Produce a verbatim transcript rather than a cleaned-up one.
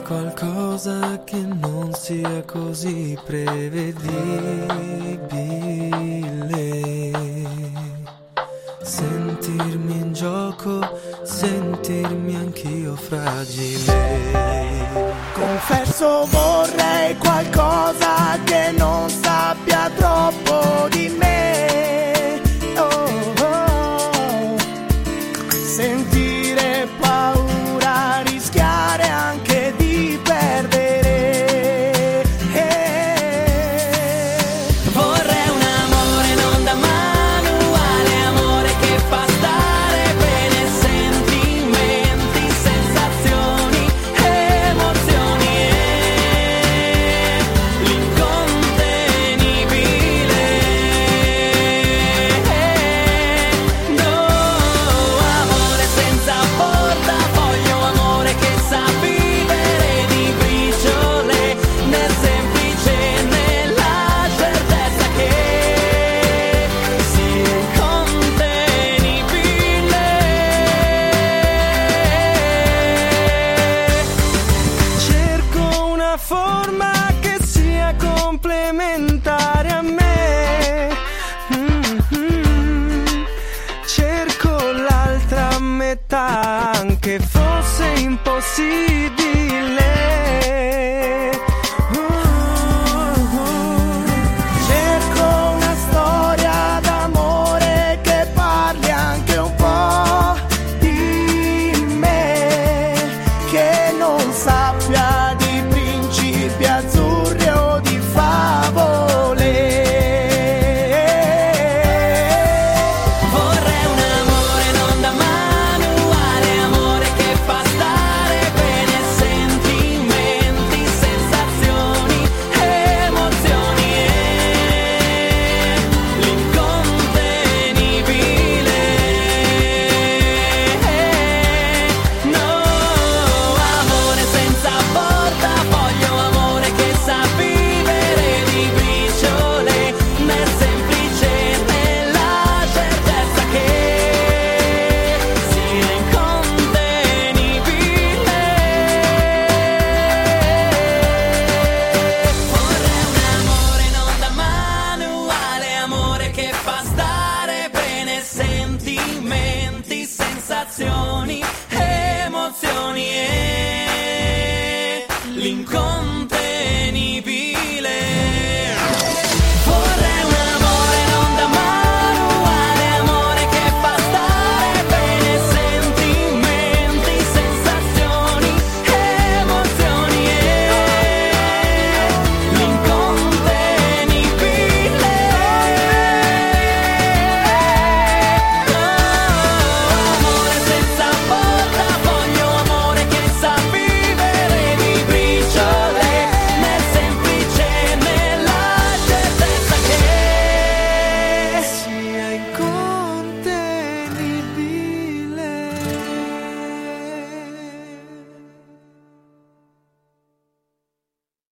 qualcosa che non sia così prevedibile. Sentirmi in gioco, sentirmi anch'io fragile. Confesso vorrei qualcosa che non sappia troppo di me. Oh, oh. Sentire paura, rischiare anche di perdere. Eh. Vorrei un amore non da manuale, amore che fa stare bene, sentimenti, sensazioni, emozioni e l'incontenibile. No, amore senza portafoglio, amore che sa vivere di briciole, nel semplice, nella certezza che sia incontenibile. Cerco una forma che sia complementare a me. Mm-hmm. Cerco l'altra metà, anche fosse impossibile. Cerco una storia d'amore che parli anche un po' di me, che non sappia di principi azzurri o di favole. Vorrei un amore non da manuale, amore che fa stare bene, sentimenti, sensazioni, emozioni e l'incontenibile. No, amore senza portafoglio, amore che sa vivere di briciole, nel semplice, nella certezza che sia incontenibile. Vorrei un amore non da manuale, amore che fa stare bene, sentimenti, sensazioni, emozioni e l'incontenibile.